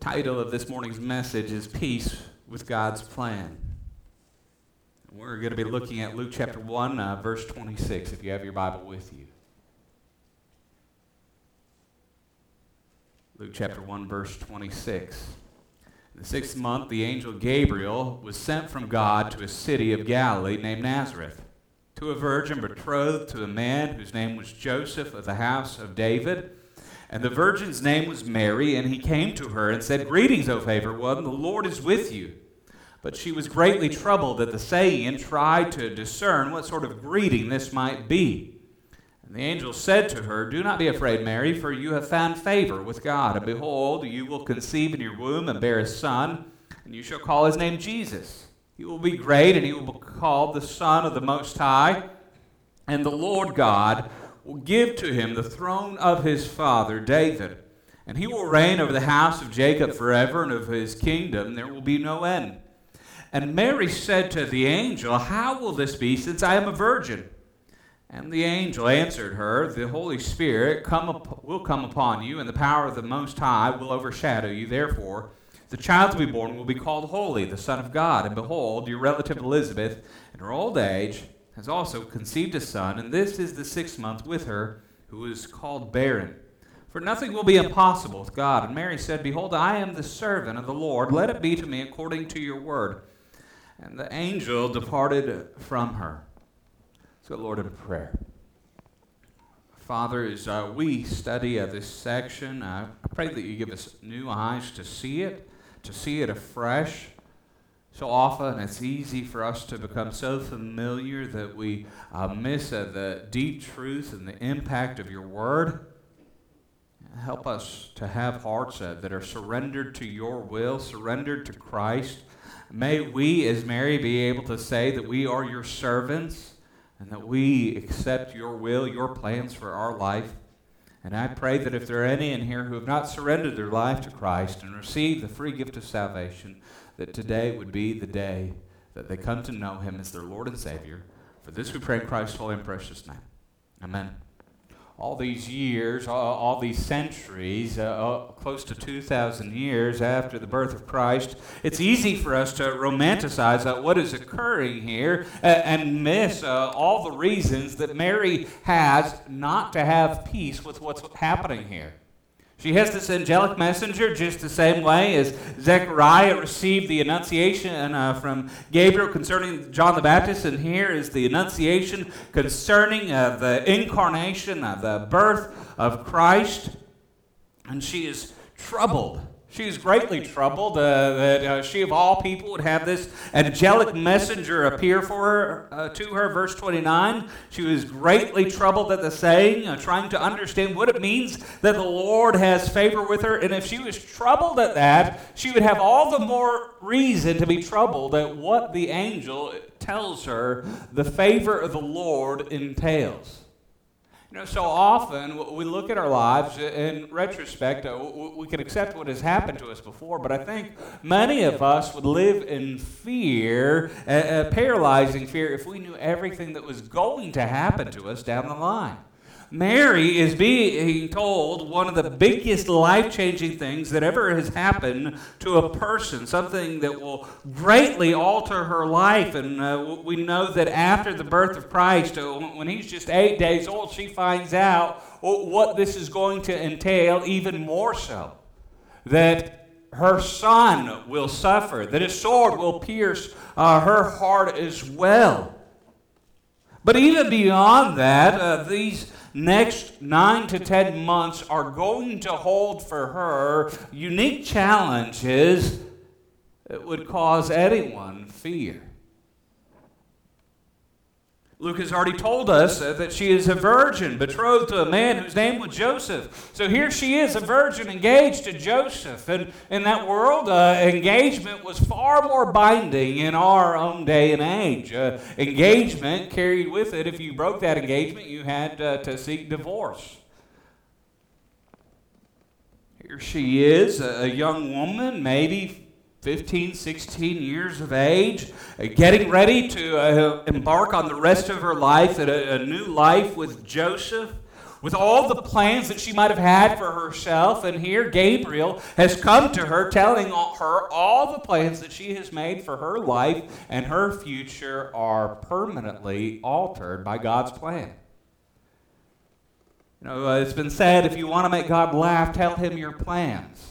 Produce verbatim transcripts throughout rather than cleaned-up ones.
title of this morning's message is Peace with God's Plan. We're going to be looking at Luke chapter one, uh, verse twenty-six, if you have your Bible with you. Luke chapter one, verse twenty-six. In the sixth month, the angel Gabriel was sent from God to a city of Galilee named Nazareth, to a virgin betrothed to a man whose name was Joseph of the house of David. And the virgin's name was Mary, and he came to her and said, "Greetings, O favored one, the Lord is with you." But she was greatly troubled at the saying and tried to discern what sort of greeting this might be. And the angel said to her, "Do not be afraid, Mary, for you have found favor with God. And behold, you will conceive in your womb and bear a son, and you shall call his name Jesus. He will be great, and he will be called the Son of the Most High. And the Lord God will give to him the throne of his father David. And he will reign over the house of Jacob forever, and of his kingdom there will be no end." And Mary said to the angel, "How will this be, since I am a virgin?" And the angel answered her, "The Holy Spirit come up, will come upon you, and the power of the Most High will overshadow you. Therefore, the child to be born will be called Holy, the Son of God. And behold, your relative Elizabeth, in her old age, has also conceived a son, and this is the sixth month with her, who is called barren. For nothing will be impossible with God." And Mary said, "Behold, I am the servant of the Lord. Let it be to me according to your word." And the angel departed from her. So, Lord, in prayer. Father, as uh, we study uh, this section, uh, I pray that you give us new eyes to see it, to see it afresh. So often it's easy for us to become so familiar that we uh, miss uh, the deep truth and the impact of your word. Help us to have hearts uh, that are surrendered to your will, surrendered to Christ. May we, as Mary, be able to say that we are your servants and that we accept your will, your plans for our life. And I pray that if there are any in here who have not surrendered their life to Christ and received the free gift of salvation, that today would be the day that they come to know him as their Lord and Savior. For this we pray in Christ's holy and precious name. Amen. All these years, all, all these centuries, uh, close to two thousand years after the birth of Christ, it's easy for us to romanticize uh, what is occurring here uh, and miss uh, all the reasons that Mary has not to have peace with what's happening here. She has this angelic messenger just the same way as Zechariah received the annunciation uh, from Gabriel concerning John the Baptist, and here is the annunciation concerning uh, the incarnation, uh, the birth of Christ, and she is troubled. She is greatly troubled uh, that uh, she of all people would have this angelic messenger appear for her, uh, to her. Verse twenty-nine, she was greatly troubled at the saying, uh, trying to understand what it means that the Lord has favor with her. And if she was troubled at that, she would have all the more reason to be troubled at what the angel tells her the favor of the Lord entails. You know, so often we look at our lives in retrospect, uh, we can accept what has happened to us before, but I think many of us would live in fear, uh, uh, paralyzing fear, if we knew everything that was going to happen to us down the line. Mary is being told one of the biggest life-changing things that ever has happened to a person, something that will greatly alter her life. And uh, we know that after the birth of Christ, uh, when he's just eight days old, she finds out what this is going to entail even more so. That her son will suffer, that his sword will pierce uh, her heart as well. But even beyond that, uh, these next nine to ten months are going to hold for her unique challenges that would cause anyone fear. Luke has already told us uh, that she is a virgin, betrothed to a man whose name was Joseph. So here she is, a virgin engaged to Joseph. And in that world, uh, engagement was far more binding in our own day and age. Uh, engagement carried with it, if you broke that engagement, you had uh, to seek divorce. Here she is, a young woman, maybe fifteen, sixteen years of age, uh, getting ready to uh, embark on the rest of her life, at a, a new life with Joseph. with all the plans that she might have had for herself. And here Gabriel has come to her telling her all the plans that she has made for her life and her future are permanently altered by God's plan. You know, uh, it's been said, if you want to make God laugh, tell him your plans.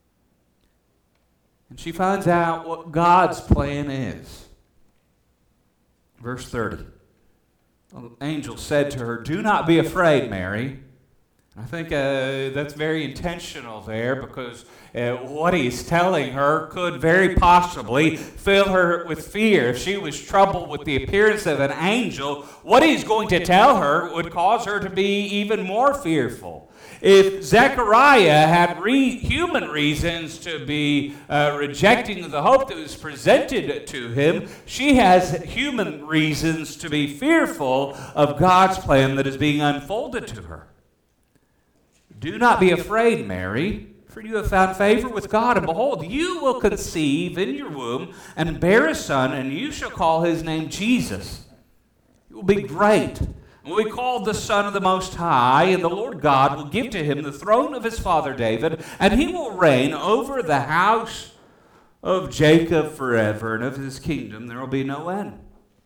And she finds out what God's plan is. Verse thirty. The angel said to her, "Do not be afraid, Mary." I think uh, that's very intentional there, because uh, what he's telling her could very possibly fill her with fear. If she was troubled with the appearance of an angel, what he's going to tell her would cause her to be even more fearful. If Zechariah had re- human reasons to be uh, rejecting the hope that was presented to him, she has human reasons to be fearful of God's plan that is being unfolded to her. "Do not be afraid, Mary, for you have found favor with God, and behold, you will conceive in your womb and bear a son, and you shall call his name Jesus. He will be great, and will be called the Son of the Most High, and the Lord God will give to him the throne of his father David, and he will reign over the house of Jacob forever, and of his kingdom there will be no end."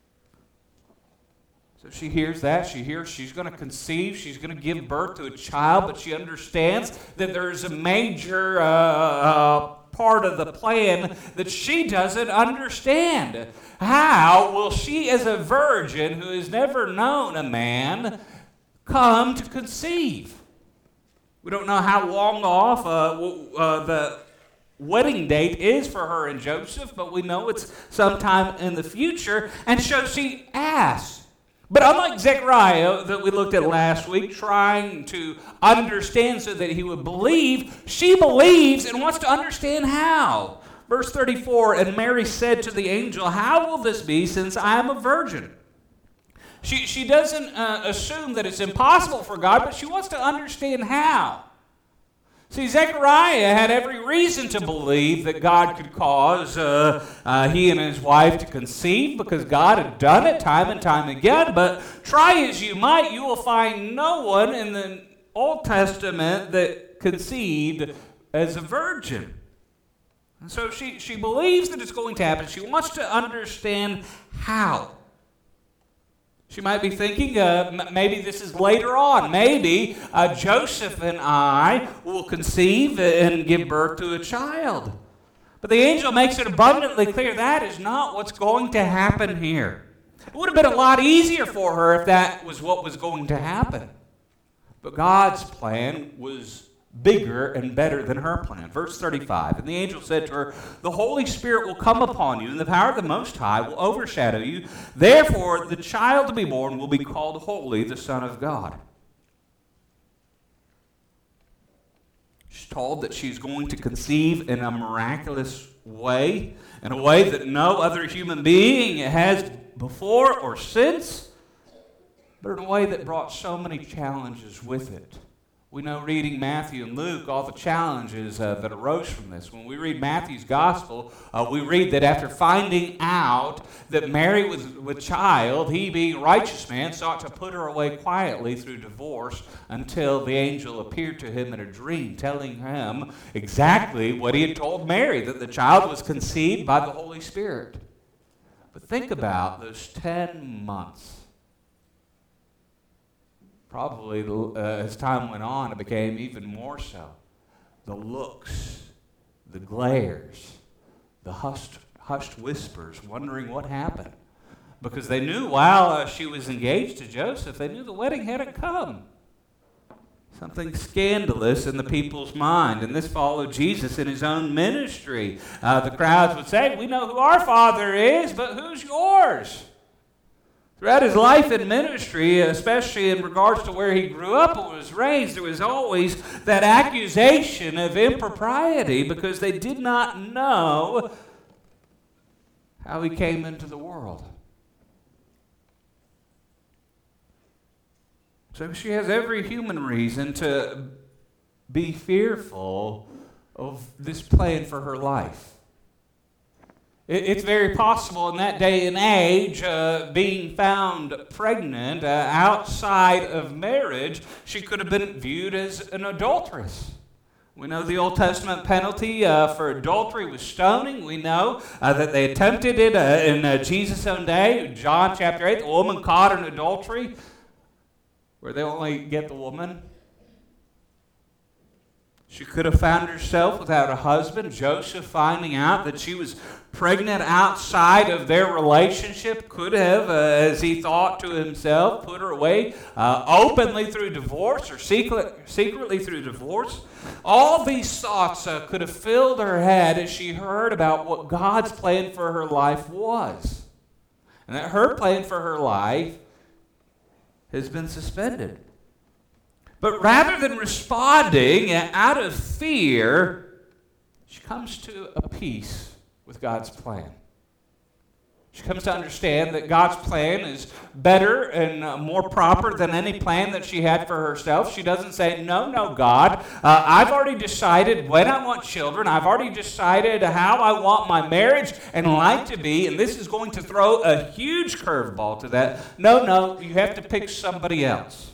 So she hears that. She hears she's going to conceive. She's going to give birth to a child, but she understands that there's a major uh, uh, part of the plan that she doesn't understand. How will she, as a virgin who has never known a man, come to conceive? We don't know how long off uh, uh, the wedding date is for her and Joseph, but we know it's sometime in the future. And so she asks. But unlike Zechariah that we looked at last week, trying to understand so that he would believe, she believes and wants to understand how. Verse thirty-four, "And Mary said to the angel, 'How will this be, since I am a virgin?'" She, she doesn't uh, assume that it's impossible for God, but she wants to understand how. See, Zechariah had every reason to believe that God could cause uh, uh, he and his wife to conceive, because God had done it time and time again. But try as you might, you will find no one in the Old Testament that conceived as a virgin. And so she, she believes that it's going to happen. She wants to understand how. She might be thinking, uh, m- maybe this is later on. Maybe uh, Joseph and I will conceive and give birth to a child. But the angel makes it abundantly clear that is not what's going to happen here. It would have been a lot easier for her if that was what was going to happen. But God's plan was bigger and better than her plan. Verse thirty-five, "And the angel said to her, 'The Holy Spirit will come upon you, and the power of the Most High will overshadow you. Therefore, the child to be born will be called Holy, the Son of God.'" She's told that she's going to conceive in a miraculous way, in a way that no other human being has before or since, but in a way that brought so many challenges with it. We know, reading Matthew and Luke, all the challenges uh, that arose from this. When we read Matthew's gospel, uh, we read that after finding out that Mary was with child, he, being a righteous man, sought to put her away quietly through divorce until the angel appeared to him in a dream, telling him exactly what he had told Mary, that the child was conceived by the Holy Spirit. But think about those ten months. Probably uh, as time went on, it became even more so. The looks, the glares, the hushed, hushed whispers, wondering what happened. Because they knew while uh, she was engaged to Joseph, they knew the wedding hadn't come. Something scandalous in the people's mind. And this followed Jesus in his own ministry. Uh, the crowds would say, "We know who our father is, but who's yours?" Throughout his life and ministry, especially in regards to where he grew up and was raised, there was always that accusation of impropriety because they did not know how he came into the world. So she has every human reason to be fearful of this plan for her life. It's very possible in that day and age, uh, being found pregnant uh, outside of marriage, she could have been viewed as an adulteress. We know the Old Testament penalty uh, for adultery was stoning. We know uh, that they attempted it uh, in uh, Jesus' own day. John chapter eight, the woman caught in adultery, where they only get the woman. She could have found herself without a husband. Joseph, finding out that she was pregnant outside of their relationship, could have, uh, as he thought to himself, put her away uh, openly through divorce or secret, secretly through divorce. All these thoughts uh, could have filled her head as she heard about what God's plan for her life was. And that her plan for her life has been suspended. But rather than responding out of fear, she comes to a peace with God's plan. She comes to understand that God's plan is better and uh, more proper than any plan that she had for herself. She doesn't say, no, no, God, uh, I've already decided when I want children. I've already decided how I want my marriage and life to be, and this is going to throw a huge curveball to that. No, no, you have to pick somebody else.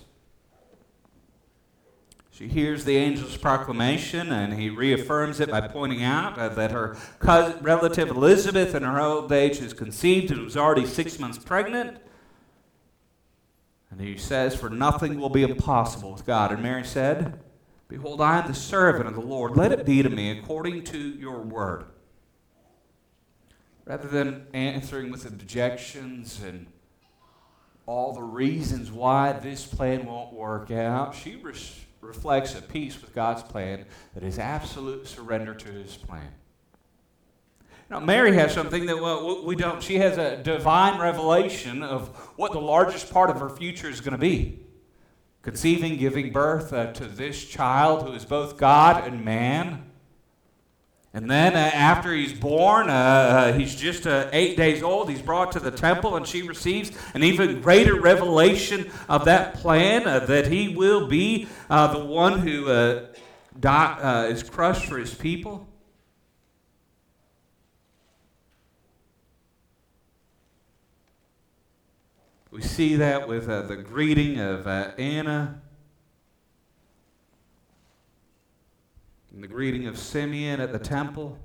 She hears the angel's proclamation, and he reaffirms it by pointing out uh, that her cousin, relative Elizabeth in her old age has conceived and was already six months pregnant. And he says, for nothing will be impossible with God. And Mary said, behold, I am the servant of the Lord. Let it be to me according to your word. Rather than answering with objections and all the reasons why this plan won't work out, she responds. reflects a peace with God's plan that is absolute surrender to his plan. Now, Mary has something that well, we don't. She has a divine revelation of what the largest part of her future is going to be. Conceiving, giving birth uh, to this child who is both God and man. And then uh, after he's born, uh, uh, he's just uh, eight days old. He's brought to the temple, and she receives an even greater revelation of that plan, uh, that he will be uh, the one who uh, die, uh, is crushed for his people. We see that with uh, the greeting of uh, Anna. And the greeting of Simeon at the temple.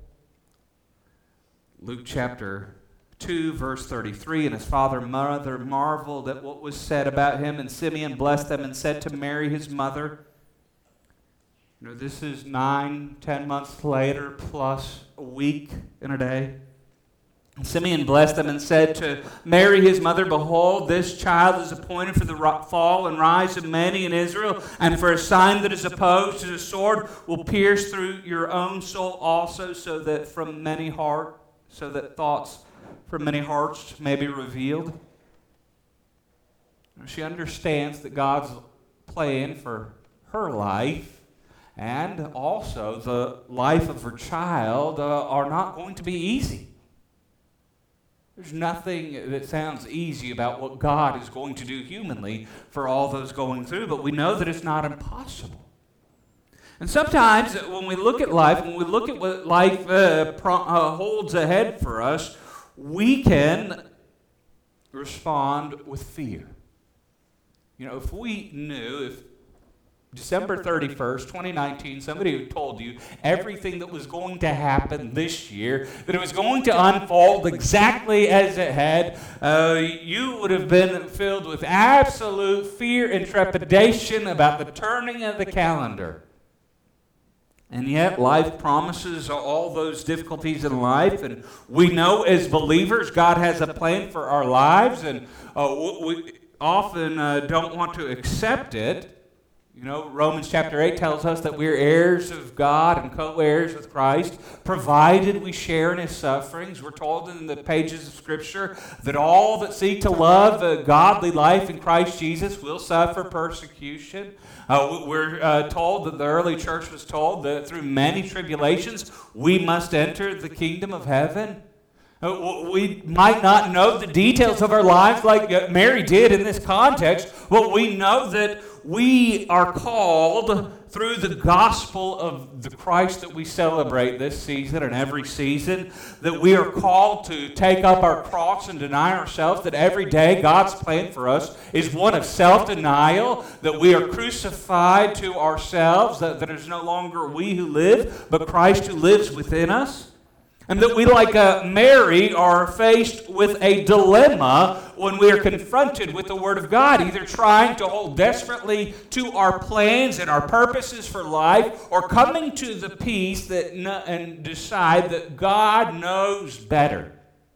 Luke chapter two, verse thirty-three, and his father and mother marveled at what was said about him, and Simeon blessed them and said to Mary, his mother, you know, this is nine, ten months later, plus a week and a day. And Simeon blessed them and said to Mary, his mother, behold, this child is appointed for the fall and rise of many in Israel, and for a sign that is opposed to the sword will pierce through your own soul also, so that from many heart, so that thoughts from many hearts may be revealed. She understands that God's plan for her life and also the life of her child uh, are not going to be easy. There's nothing that sounds easy about what God is going to do humanly for all those going through, but we know that it's not impossible. And sometimes when we look at life, when we look at what life uh, pro- uh, holds ahead for us, we can respond with fear. You know, if we knew, if December thirty-first, twenty nineteen, somebody who told you everything that was going to happen this year, that it was going to unfold exactly as it had, uh, you would have been filled with absolute fear and trepidation about the turning of the calendar. And yet life promises all those difficulties in life, and we know as believers God has a plan for our lives, and uh, we often uh, don't want to accept it. You know, Romans chapter eight tells us that we're heirs of God and co-heirs with Christ, provided we share in his sufferings. We're told in the pages of Scripture that all that seek to love a godly life in Christ Jesus will suffer persecution. Uh, we're uh, told that the early church was told that through many tribulations we must enter the kingdom of heaven. Uh, we might not know the details of our lives like Mary did in this context, but we know that we are called through the gospel of the Christ that we celebrate this season and every season, that we are called to take up our cross and deny ourselves, that every day God's plan for us is one of self-denial, that we are crucified to ourselves, that, that it is no longer we who live, but Christ who lives within us. And that we, like uh, Mary, are faced with a dilemma when we are confronted with the Word of God, either trying to hold desperately to our plans and our purposes for life, or coming to the peace that no, and decide that God knows better.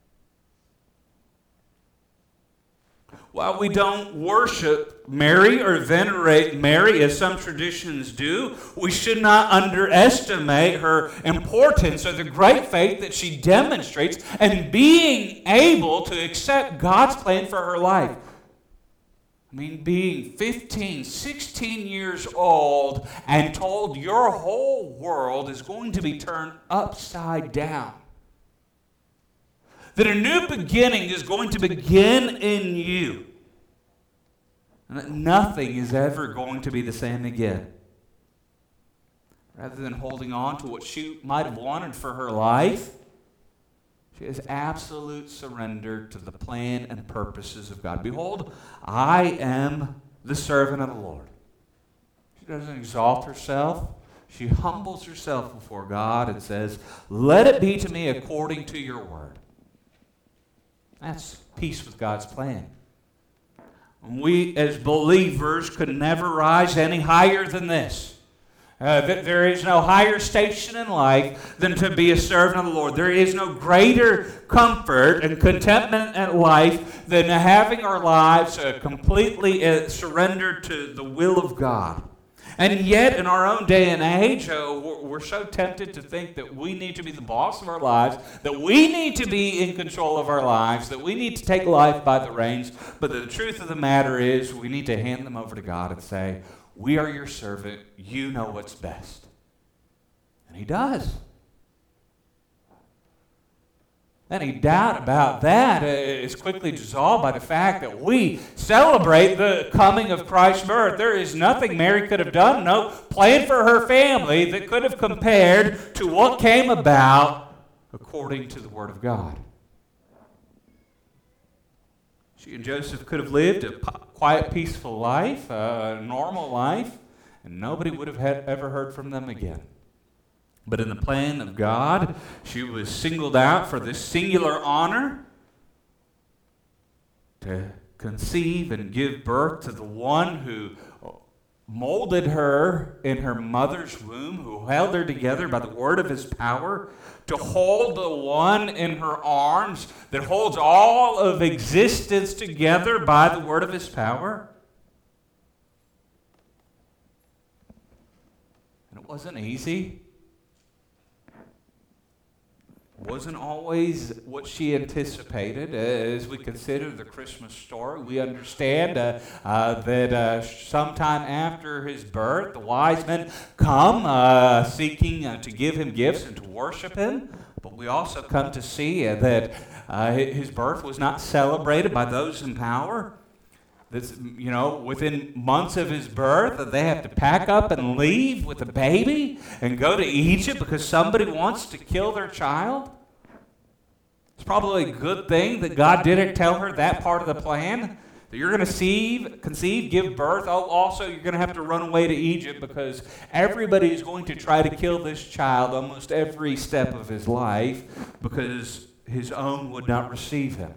While we don't worship Mary or venerate Mary, as some traditions do, we should not underestimate her importance or the great faith that she demonstrates and being able to accept God's plan for her life. I mean, being fifteen, sixteen years old and told your whole world is going to be turned upside down. That a new beginning is going to begin in you. And that nothing is ever going to be the same again. Rather than holding on to what she might have wanted for her life, she has absolute surrender to the plan and purposes of God. Behold, I am the servant of the Lord. She doesn't exalt herself. She humbles herself before God and says, let it be to me according to your word. That's peace with God's plan. We as believers could never rise any higher than this. Uh, that there is no higher station in life than to be a servant of the Lord. There is no greater comfort and contentment in life than having our lives uh, completely uh, surrendered to the will of God. And yet, in our own day and age, uh, we're, we're so tempted to think that we need to be the boss of our lives, that we need to be in control of our lives, that we need to take life by the reins. But the truth of the matter is, we need to hand them over to God and say, we are your servant, you know what's best. And He does. Any doubt about that is quickly dissolved by the fact that we celebrate the coming of Christ's birth. There is nothing Mary could have done, no plan for her family that could have compared to what came about according to the Word of God. She and Joseph could have lived a quiet, peaceful life, a normal life, and nobody would have had, ever heard from them again. But in the plan of God, she was singled out for this singular honor to conceive and give birth to the one who molded her in her mother's womb, who held her together by the word of His power, to hold the one in her arms that holds all of existence together by the word of His power. And it wasn't easy. Wasn't always what she anticipated. As we consider the Christmas story, we understand uh, uh, that uh, sometime after His birth, the wise men come uh, seeking uh, to give Him gifts and to worship Him. But we also come to see uh, that uh, His birth was not celebrated by those in power. That's, you know, within months of His birth, they have to pack up and leave with the baby and go to Egypt because somebody wants to kill their child. It's probably a good thing that God didn't tell her that part of the plan, that you're going to conceive, conceive, give birth. Oh, also, you're going to have to run away to Egypt because everybody is going to try to kill this child almost every step of his life because his own would not receive him.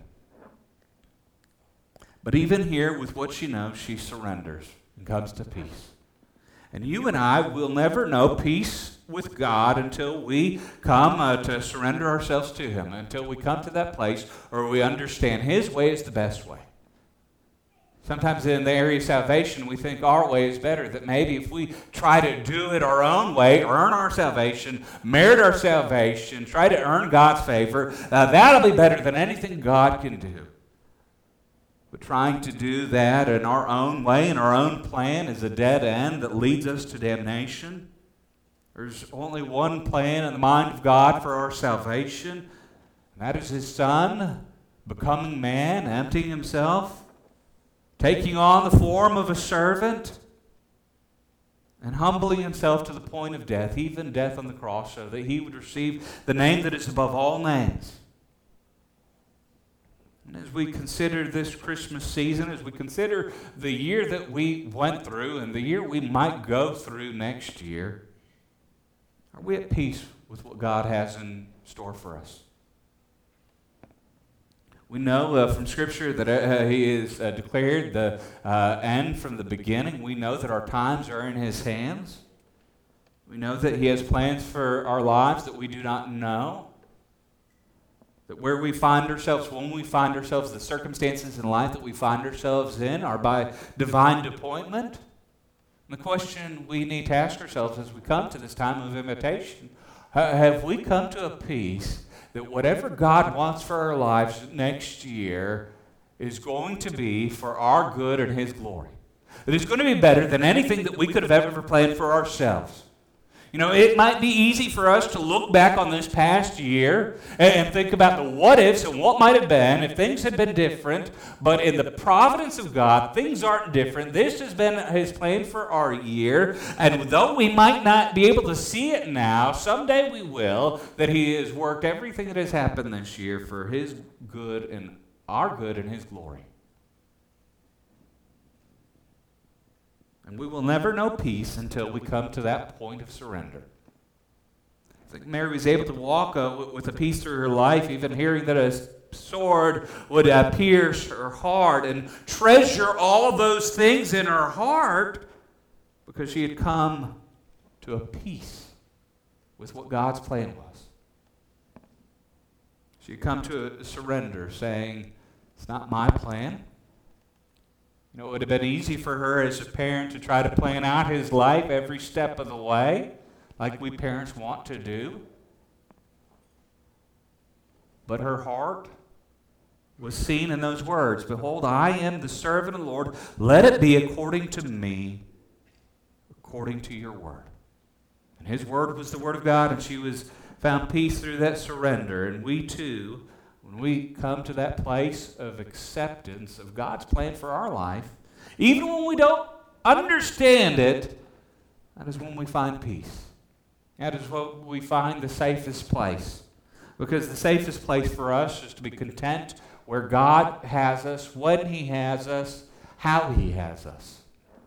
But even here, with what she knows, she surrenders and comes to peace. And you and I will never know peace with God until we come uh, to surrender ourselves to Him, until we come to that place where we understand His way is the best way. Sometimes in the area of salvation, we think our way is better, that maybe if we try to do it our own way, earn our salvation, merit our salvation, try to earn God's favor, uh, that'll be better than anything God can do. But trying to do that in our own way, in our own plan, is a dead end that leads us to damnation. There's only one plan in the mind of God for our salvation, and that is His Son becoming man, emptying Himself, taking on the form of a servant, and humbling himself to the point of death, even death on the cross, so that he would receive the name that is above all names. And as we consider this Christmas season, as we consider the year that we went through and the year we might go through next year, are we at peace with what God has in store for us? We know uh, from Scripture that uh, He is uh, declared the uh, end from the beginning. We know that our times are in His hands. We know that He has plans for our lives that we do not know. That where we find ourselves, when we find ourselves, the circumstances in life that we find ourselves in are by divine appointment. And the question we need to ask ourselves as we come to this time of invitation, uh, have we come to a peace that whatever God wants for our lives next year is going to be for our good and His glory? That it's going to be better than anything that we could have ever planned for ourselves. You know, it might be easy for us to look back on this past year and think about the what ifs and what might have been if things had been different. But in the providence of God, things aren't different. This has been His plan for our year. And though we might not be able to see it now, someday we will, that He has worked everything that has happened this year for His good and our good and His glory. And we will never know peace until we come to that point of surrender. I think Mary was able to walk uh, with a peace through her life, even hearing that a sword would uh, pierce her heart, and treasure all those things in her heart because she had come to a peace with what God's plan was. She had come to a surrender, saying, it's not my plan. You know, it would have been easy for her as a parent to try to plan out his life every step of the way, like we parents want to do. But her heart was seen in those words, behold, I am the servant of the Lord. Let it be according to me, according to your word. And His word was the word of God, and she was found peace through that surrender. And we too, when we come to that place of acceptance of God's plan for our life, even when we don't understand it, that is when we find peace. That is what we find the safest place. Because the safest place for us is to be content where God has us, when He has us, how He has us.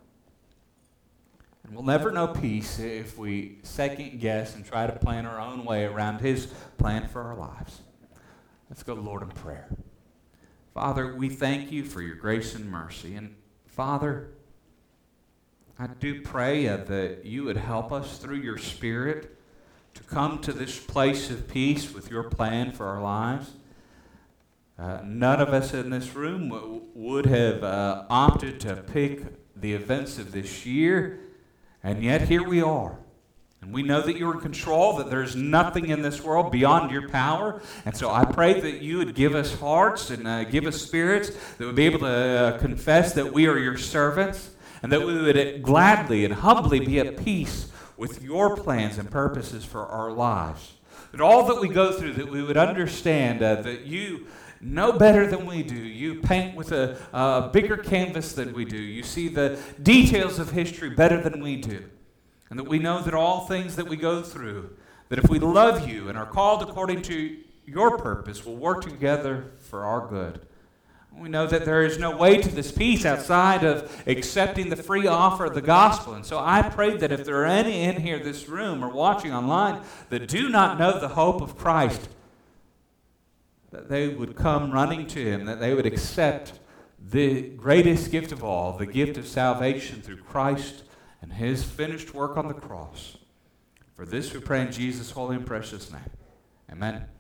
And we'll never know peace if we second guess and try to plan our own way around His plan for our lives. Let's go to the Lord in prayer. Father, we thank You for Your grace and mercy. And Father, I do pray uh, that You would help us through Your Spirit to come to this place of peace with Your plan for our lives. Uh, none of us in this room w- would have uh, opted to pick the events of this year, and yet here we are. And we know that You're in control, that there's nothing in this world beyond Your power. And so I pray that You would give us hearts and uh, give us spirits that would be able to uh, confess that we are Your servants, and that we would gladly and humbly be at peace with Your plans and purposes for our lives. That all that we go through, that we would understand uh, that You know better than we do. You paint with a, a bigger canvas than we do. You see the details of history better than we do. And that we know that all things that we go through, that if we love You and are called according to Your purpose, will work together for our good. We know that there is no way to this peace outside of accepting the free offer of the gospel. And so I pray that if there are any in here, this room, or watching online, that do not know the hope of Christ, that they would come running to Him, that they would accept the greatest gift of all, the gift of salvation through Christ and His finished work on the cross. For this we pray in Jesus' holy and precious name. Amen.